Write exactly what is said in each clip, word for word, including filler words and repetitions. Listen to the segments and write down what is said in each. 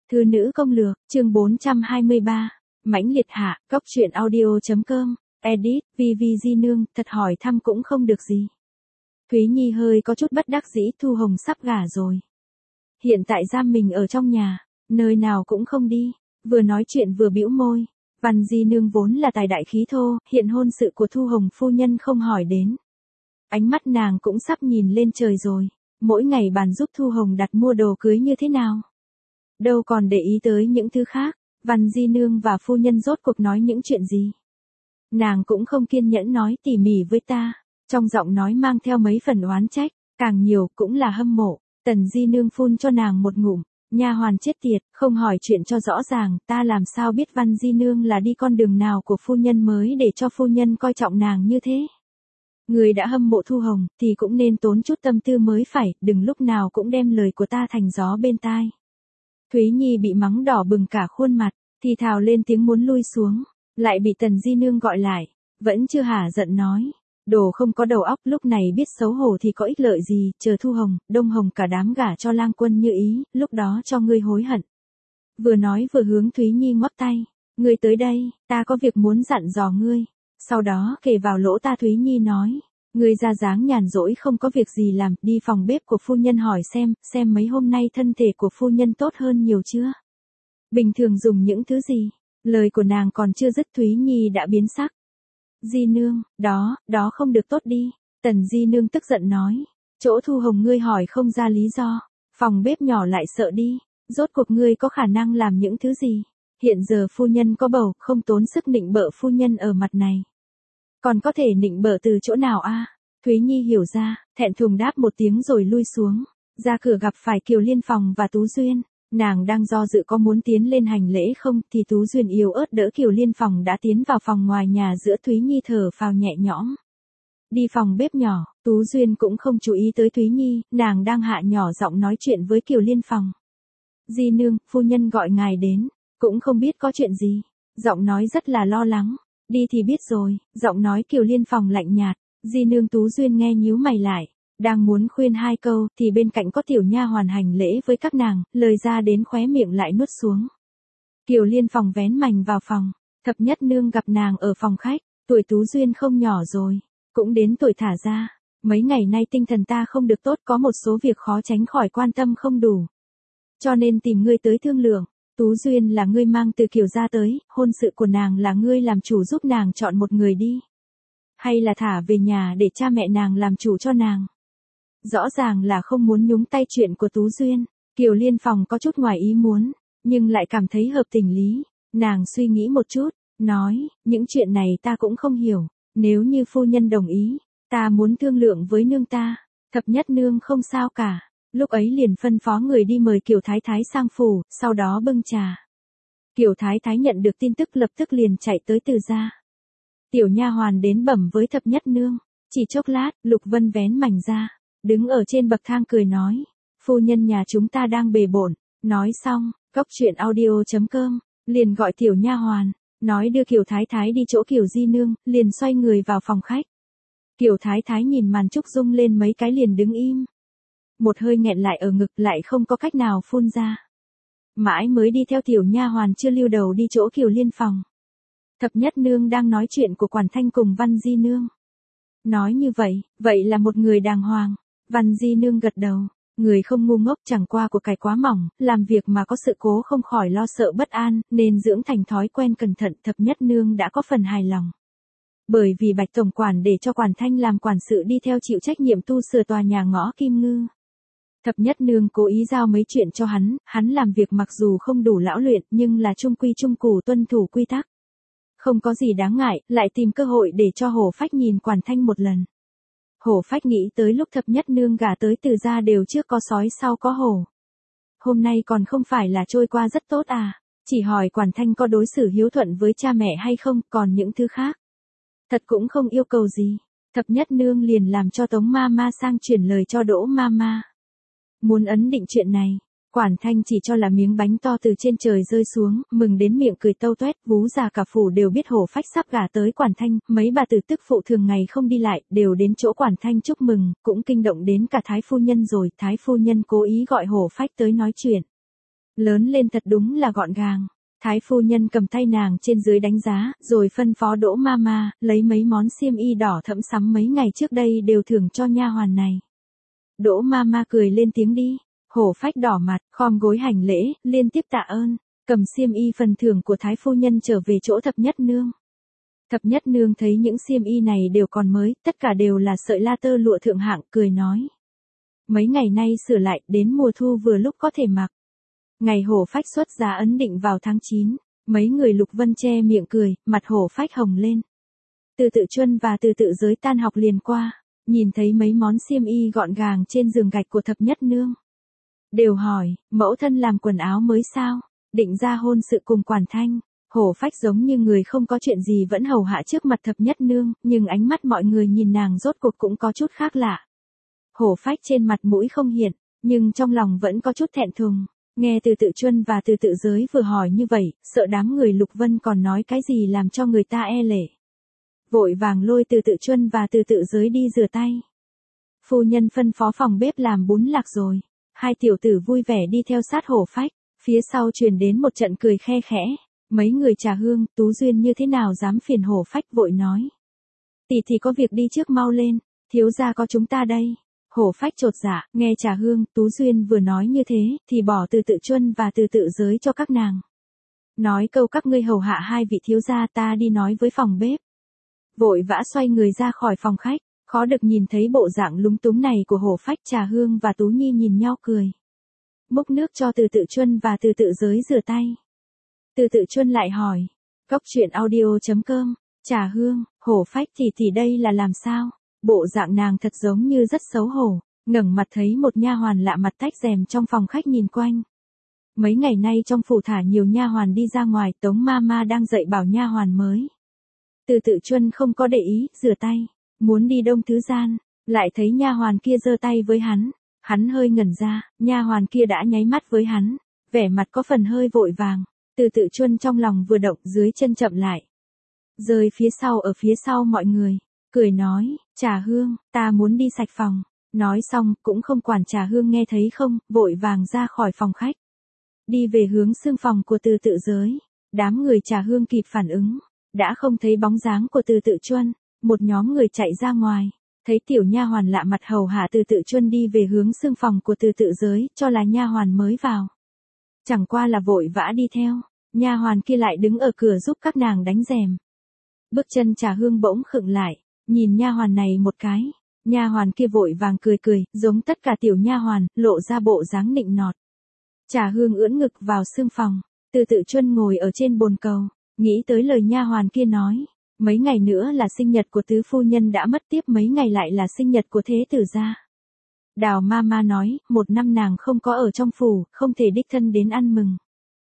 Thư nữ công lược, chương bốn trăm hai mươi ba. Mãnh liệt hạ, góc truyện audio.com, edit, vi vi di nương, thật hỏi thăm cũng không được gì. Thúy Nhi hơi có chút bất đắc dĩ, Thu Hồng sắp gả rồi. Hiện tại giam mình ở trong nhà, nơi nào cũng không đi, vừa nói chuyện vừa bĩu môi. Văn di nương vốn là tài đại khí thô, hiện hôn sự của Thu Hồng phu nhân không hỏi đến. Ánh mắt nàng cũng sắp nhìn lên trời rồi, mỗi ngày bàn giúp Thu Hồng đặt mua đồ cưới như thế nào. Đâu còn để ý tới những thứ khác, Văn di nương và phu nhân rốt cuộc nói những chuyện gì. Nàng cũng không kiên nhẫn nói tỉ mỉ với ta, trong giọng nói mang theo mấy phần oán trách, càng nhiều cũng là hâm mộ. Tần di nương phun cho nàng một ngụm, nha hoàn chết tiệt, không hỏi chuyện cho rõ ràng, ta làm sao biết Văn di nương là đi con đường nào của phu nhân mới để cho phu nhân coi trọng nàng như thế. Người đã hâm mộ Thu Hồng thì cũng nên tốn chút tâm tư mới phải, đừng lúc nào cũng đem lời của ta thành gió bên tai. Thúy Nhi bị mắng đỏ bừng cả khuôn mặt, thì thào lên tiếng muốn lui xuống, lại bị Tần di nương gọi lại, vẫn chưa hả giận nói. Đồ không có đầu óc, lúc này biết xấu hổ thì có ích lợi gì, chờ Thu Hồng, Đông Hồng cả đám gả cho lang quân như ý, lúc đó cho ngươi hối hận. Vừa nói vừa hướng Thúy Nhi ngoắc tay, ngươi tới đây, ta có việc muốn dặn dò ngươi. Sau đó kề vào lỗ ta Thúy Nhi nói, ngươi ra dáng nhàn rỗi không có việc gì làm, đi phòng bếp của phu nhân hỏi xem, xem mấy hôm nay thân thể của phu nhân tốt hơn nhiều chưa? Bình thường dùng những thứ gì? Lời của nàng còn chưa dứt Thúy Nhi đã biến sắc. Di nương, đó, đó không được tốt đi. Tần di nương tức giận nói, chỗ Thu Hồng ngươi hỏi không ra lý do, phòng bếp nhỏ lại sợ đi, rốt cuộc ngươi có khả năng làm những thứ gì? Hiện giờ phu nhân có bầu, không tốn sức nịnh bợ phu nhân ở mặt này. Còn có thể nịnh bợ từ chỗ nào a? Thúy Nhi hiểu ra, thẹn thùng đáp một tiếng rồi lui xuống, ra cửa gặp phải Kiều Liên Phòng và Tú Duyên. Nàng đang do dự có muốn tiến lên hành lễ không, thì Tú Duyên yếu ớt đỡ Kiều Liên Phòng đã tiến vào phòng ngoài nhà giữa. Thúy Nhi thở phào nhẹ nhõm. Đi phòng bếp nhỏ, Tú Duyên cũng không chú ý tới Thúy Nhi, nàng đang hạ nhỏ giọng nói chuyện với Kiều Liên Phòng. Di nương, phu nhân gọi ngài đến, cũng không biết có chuyện gì. Giọng nói rất là lo lắng. Đi thì biết rồi, giọng nói Kiều Liên Phòng lạnh nhạt. Di nương Tú Duyên nghe nhíu mày lại. Đang muốn khuyên hai câu thì bên cạnh có tiểu nha hoàn hành lễ với các nàng, lời ra đến khóe miệng lại nuốt xuống. Kiều Liên Phòng vén mành vào phòng, thập nhất nương gặp nàng ở phòng khách, tuổi Tú Duyên không nhỏ rồi, cũng đến tuổi thả ra. Mấy ngày nay tinh thần ta không được tốt, có một số việc khó tránh khỏi quan tâm không đủ. Cho nên tìm ngươi tới thương lượng. Tú Duyên là ngươi mang từ Kiều gia tới, hôn sự của nàng là ngươi làm chủ giúp nàng chọn một người đi. Hay là thả về nhà để cha mẹ nàng làm chủ cho nàng. Rõ ràng là không muốn nhúng tay chuyện của Tú Duyên. Kiều Liên Phòng có chút ngoài ý muốn, nhưng lại cảm thấy hợp tình lý. Nàng suy nghĩ một chút, nói, những chuyện này ta cũng không hiểu, nếu như phu nhân đồng ý, ta muốn thương lượng với nương ta. Thập nhất nương không sao cả, lúc ấy liền phân phó người đi mời Kiều Thái Thái sang phủ, sau đó bưng trà. Kiều Thái Thái nhận được tin tức lập tức liền chạy tới Từ gia. Tiểu nha hoàn đến bẩm với thập nhất nương, chỉ chốc lát, Lục Vân vén mảnh ra. Đứng ở trên bậc thang cười nói, phu nhân nhà chúng ta đang bề bộn. Nói xong, góc truyện audio.com, liền gọi tiểu nha hoàn, nói đưa Kiều Thái Thái đi chỗ Kiều Di nương, liền xoay người vào phòng khách. Kiều Thái Thái nhìn màn trúc rung lên mấy cái liền đứng im. Một hơi nghẹn lại ở ngực lại không có cách nào phun ra. Mãi mới đi theo tiểu nha hoàn chưa lưu đầu đi chỗ Kiều Liên Phòng. Thập nhất nương đang nói chuyện của Quản Thanh cùng Văn Di nương. Nói như vậy, vậy là một người đàng hoàng. Văn Di nương gật đầu, người không ngu ngốc, chẳng qua của cải quá mỏng, làm việc mà có sự cố không khỏi lo sợ bất an, nên dưỡng thành thói quen cẩn thận. Thập nhất nương đã có phần hài lòng. Bởi vì Bạch tổng quản để cho Quản Thanh làm quản sự đi theo chịu trách nhiệm tu sửa tòa nhà ngõ Kim Ngư. Thập nhất nương cố ý giao mấy chuyện cho hắn, hắn làm việc mặc dù không đủ lão luyện nhưng là trung quy trung củ tuân thủ quy tắc. Không có gì đáng ngại, lại tìm cơ hội để cho Hổ Phách nhìn Quản Thanh một lần. Hổ Phách nghĩ tới lúc thập nhất nương gả tới Từ gia đều trước có sói sau có hổ. Hôm nay còn không phải là trôi qua rất tốt à, chỉ hỏi Quản Thanh có đối xử hiếu thuận với cha mẹ hay không, còn những thứ khác. Thật cũng không yêu cầu gì, thập nhất nương liền làm cho Tống ma ma sang chuyển lời cho Đỗ ma ma. Muốn ấn định chuyện này, Quản Thanh chỉ cho là miếng bánh to từ trên trời rơi xuống, mừng đến miệng cười tâu toét. Vú già cả phủ đều biết Hổ Phách sắp gả tới Quản Thanh, mấy bà tử tức phụ thường ngày không đi lại, đều đến chỗ Quản Thanh chúc mừng, cũng kinh động đến cả Thái phu nhân rồi. Thái phu nhân cố ý gọi Hổ Phách tới nói chuyện. lớn lên thật đúng là gọn gàng. Thái phu nhân cầm tay nàng trên dưới đánh giá, rồi phân phó Đỗ Mama, lấy mấy món xiêm y đỏ thẫm sắm mấy ngày trước đây đều thưởng cho nha hoàn này. Đỗ Mama cười lên tiếng đi, Hổ Phách đỏ mặt, khom gối hành lễ, liên tiếp tạ ơn, cầm xiêm y phần thưởng của Thái phu nhân trở về chỗ Thập Nhất Nương. Thập Nhất Nương thấy những xiêm y này đều còn mới, tất cả đều là sợi la tơ lụa thượng hạng, cười nói. Mấy ngày nay sửa lại, đến mùa thu vừa lúc có thể mặc. Ngày Hổ Phách xuất giá ấn định vào tháng chín, mấy người Lục Vân che miệng cười, mặt Hổ Phách hồng lên. Từ Tự Chuân và Từ Tự Giới tan học liền qua, nhìn thấy mấy món xiêm y gọn gàng trên giường gạch của Thập Nhất Nương. Đều hỏi, mẫu thân làm quần áo mới sao, định ra hôn sự cùng Quản Thanh. Hổ Phách giống như người không có chuyện gì vẫn hầu hạ trước mặt Thập Nhất Nương, nhưng ánh mắt mọi người nhìn nàng rốt cuộc cũng có chút khác lạ. Hổ Phách trên mặt mũi không hiện, nhưng trong lòng vẫn có chút thẹn thùng. Nghe Từ Tự Chuân và Từ Tự Giới vừa hỏi như vậy, sợ đám người Lục Vân còn nói cái gì làm cho người ta e lệ. Vội vàng lôi Từ Tự Chuân và Từ Tự Giới đi rửa tay. Phu nhân phân phó phòng bếp làm bún lạc rồi. Hai tiểu tử vui vẻ đi theo sát Hổ Phách, phía sau truyền đến một trận cười khe khẽ. Mấy người Trà Hương, Tú Duyên như thế nào dám phiền Hổ Phách, vội nói. Tỷ thì có việc đi trước, mau lên, thiếu gia có chúng ta đây. Hổ Phách chột dạ, nghe Trà Hương, Tú Duyên vừa nói như thế, thì bỏ Từ Tự Chuân và Từ Tự Giới cho các nàng. Nói câu các ngươi hầu hạ hai vị thiếu gia, ta đi nói với phòng bếp. Vội vã xoay người ra khỏi phòng khách, khó được nhìn thấy bộ dạng lúng túng này của Hổ Phách. Trà Hương và Tú Nhi nhìn nhau cười. Múc nước cho Từ Tự Chuân và Từ Tự Giới rửa tay. Từ Tự Chuân lại hỏi, Cóc truyện audio chấm com, Trà Hương, Hổ Phách thì thì đây là làm sao? Bộ dạng nàng thật giống như rất xấu hổ, ngẩng mặt thấy một nha hoàn lạ mặt tách rèm trong phòng khách nhìn quanh. Mấy ngày nay trong phủ thả nhiều nha hoàn đi ra ngoài, Tống Mama đang dạy bảo nha hoàn mới. Từ Tự Chuân không có để ý, rửa tay, muốn đi Đông Thứ Gian, lại thấy nha hoàn kia giơ tay với hắn, hắn hơi ngẩn ra, nha hoàn kia đã nháy mắt với hắn, vẻ mặt có phần hơi vội vàng. Từ Tự Chuân trong lòng vừa động, dưới chân chậm lại, rơi phía sau ở phía sau mọi người, cười nói, Trà Hương, ta muốn đi sạch phòng. Nói xong, cũng không quản Trà Hương nghe thấy không, vội vàng ra khỏi phòng khách. Đi về hướng xương phòng của Từ Tự Giới. Đám người Trà Hương kịp phản ứng, đã không thấy bóng dáng của Từ Tự Chuân. Một nhóm người chạy ra ngoài, thấy tiểu nha hoàn lạ mặt hầu hạ Từ Tự Chuân đi về hướng xương phòng của Từ Tự Giới, cho là nha hoàn mới vào. Chẳng qua là vội vã đi theo, nha hoàn kia lại đứng ở cửa giúp các nàng đánh rèm. Bước chân Trà Hương bỗng khựng lại, nhìn nha hoàn này một cái, nha hoàn kia vội vàng cười cười, giống tất cả tiểu nha hoàn, lộ ra bộ dáng nịnh nọt. Trà Hương ưỡn ngực vào xương phòng, Từ Tự Chuân ngồi ở trên bồn cầu, nghĩ tới lời nha hoàn kia nói, mấy ngày nữa là sinh nhật của tứ phu nhân đã mất, tiếp mấy ngày lại là sinh nhật của thế tử gia. Đào Mama nói, một năm nàng không có ở trong phủ, không thể đích thân đến ăn mừng.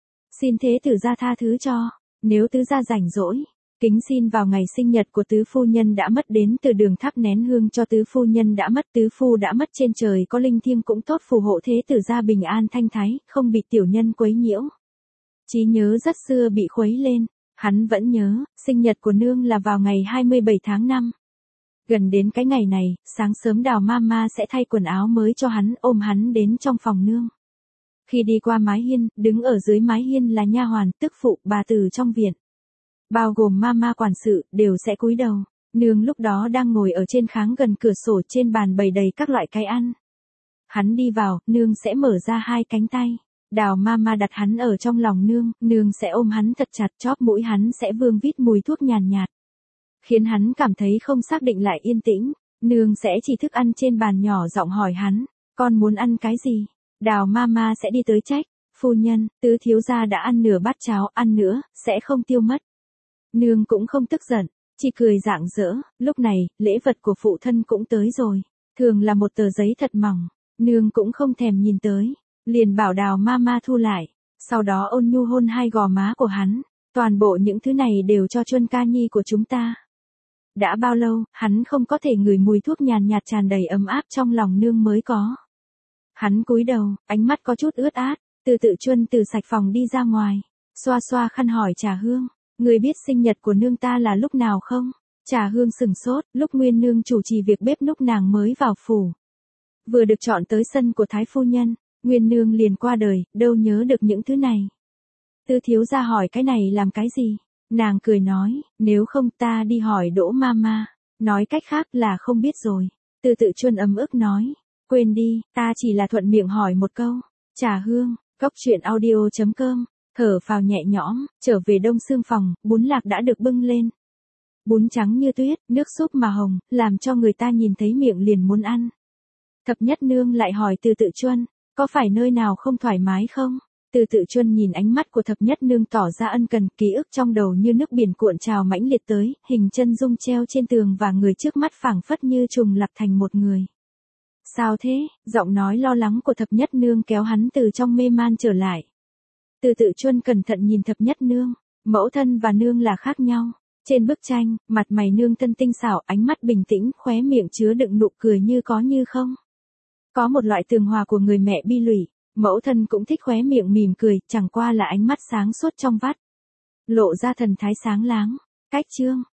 Xin thế tử gia tha thứ cho, nếu tứ gia rảnh rỗi, kính xin vào ngày sinh nhật của tứ phu nhân đã mất đến từ đường thắp nén hương cho tứ phu nhân đã mất. Tứ phu đã mất, trên trời có linh thiêng cũng tốt, phù hộ thế tử gia bình an thanh thái, không bị tiểu nhân quấy nhiễu. Trí nhớ rất xưa bị khuấy lên, hắn vẫn nhớ, sinh nhật của nương là vào ngày hai mươi bảy tháng năm. Gần đến cái ngày này, sáng sớm Đào Mama sẽ thay quần áo mới cho hắn, ôm hắn đến trong phòng nương. Khi đi qua mái hiên, đứng ở dưới mái hiên là nha hoàn, tức phụ, bà tử trong viện, bao gồm Mama quản sự, đều sẽ cúi đầu. Nương lúc đó đang ngồi ở trên kháng gần cửa sổ, trên bàn bày đầy các loại cái ăn. Hắn đi vào, nương sẽ mở ra hai cánh tay. Đào Mama đặt hắn ở trong lòng nương, nương sẽ ôm hắn thật chặt, chóp mũi hắn sẽ vương vít mùi thuốc nhàn nhạt, nhạt, khiến hắn cảm thấy không xác định lại yên tĩnh. Nương sẽ chỉ thức ăn trên bàn, nhỏ giọng hỏi hắn, con muốn ăn cái gì? Đào Mama sẽ đi tới trách, phu nhân, tứ thiếu gia đã ăn nửa bát cháo, ăn nữa, sẽ không tiêu mất. Nương cũng không tức giận, chỉ cười rạng rỡ. Lúc này, lễ vật của phụ thân cũng tới rồi, thường là một tờ giấy thật mỏng, nương cũng không thèm nhìn tới, liền bảo Đào Mama thu lại, sau đó ôn nhu hôn hai gò má của hắn, toàn bộ những thứ này đều cho Chuân ca nhi của chúng ta. Đã bao lâu, hắn không có thể ngửi mùi thuốc nhàn nhạt tràn đầy ấm áp trong lòng nương mới có. Hắn cúi đầu, ánh mắt có chút ướt át. Từ Tự Chuân từ sạch phòng đi ra ngoài, xoa xoa khăn hỏi Trà Hương, người biết sinh nhật của nương ta là lúc nào không? Trà Hương sừng sốt, lúc Nguyên nương chủ trì việc bếp lúc nàng mới vào phủ, vừa được chọn tới sân của Thái phu nhân. Nguyên nương liền qua đời, đâu nhớ được những thứ này. Tư thiếu gia hỏi cái này làm cái gì? Nàng cười nói, nếu không ta đi hỏi Đỗ Mama. Nói cách khác là không biết rồi. Từ Tự Chuân ấm ức nói, quên đi, ta chỉ là thuận miệng hỏi một câu. Trà hương, cốc truyện audio chấm com, thở phào nhẹ nhõm, trở về đông xương phòng, bún lạc đã được bưng lên. Bún trắng như tuyết, nước súp mà hồng, làm cho người ta nhìn thấy miệng liền muốn ăn. Thập Nhất Nương lại hỏi Từ Tự Chuân, có phải nơi nào không thoải mái không? Từ Tự Chuân nhìn ánh mắt của Thập Nhất Nương tỏ ra ân cần, ký ức trong đầu như nước biển cuộn trào mãnh liệt tới, hình chân dung treo trên tường và người trước mắt phảng phất như trùng lặp thành một người. Sao thế? Giọng nói lo lắng của Thập Nhất Nương kéo hắn từ trong mê man trở lại. Từ Tự Chuân cẩn thận nhìn Thập Nhất Nương, mẫu thân và nương là khác nhau. Trên bức tranh, mặt mày nương thân tinh xảo, ánh mắt bình tĩnh, khóe miệng chứa đựng nụ cười như có như không. Có một loại tường hòa của người mẹ bi lụy, mẫu thân cũng thích khóe miệng mỉm cười, chẳng qua là ánh mắt sáng suốt trong vắt. Lộ ra thần thái sáng láng. Cách chương.